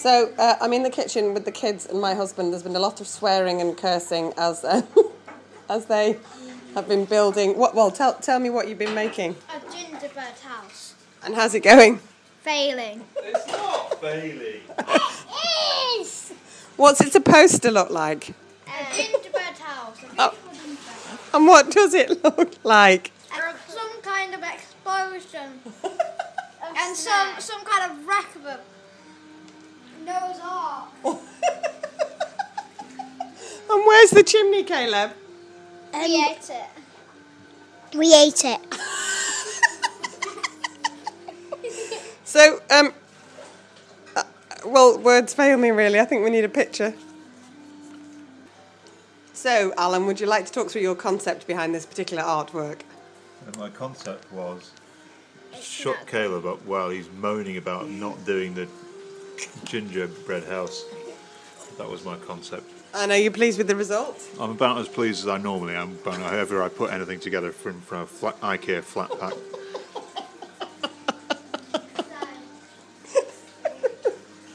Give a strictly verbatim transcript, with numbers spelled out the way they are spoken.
So uh, I'm in the kitchen with the kids and my husband. There's been a lot of swearing and cursing as uh, as they have been building. What? Well, tell tell me what you've been making. A gingerbread house. And how's it going? Failing. It's not failing. It is. What's it supposed to look like? A gingerbread house. A Oh. beautiful gingerbread house. And what does it look like? And some kind of explosion. And some some kind of wreck of a Noah's Ark. And where's the chimney, Caleb? We ate it. We ate it. So, um, uh, well, words fail me really. I think we need a picture. So, Alan, would you like to talk through your concept behind this particular artwork? And my concept was shut Caleb up while he's moaning about not doing the gingerbread house. That was my concept. And are you pleased with the result? I'm about as pleased as I normally am whenever I put anything together from, from a flat, IKEA flat pack.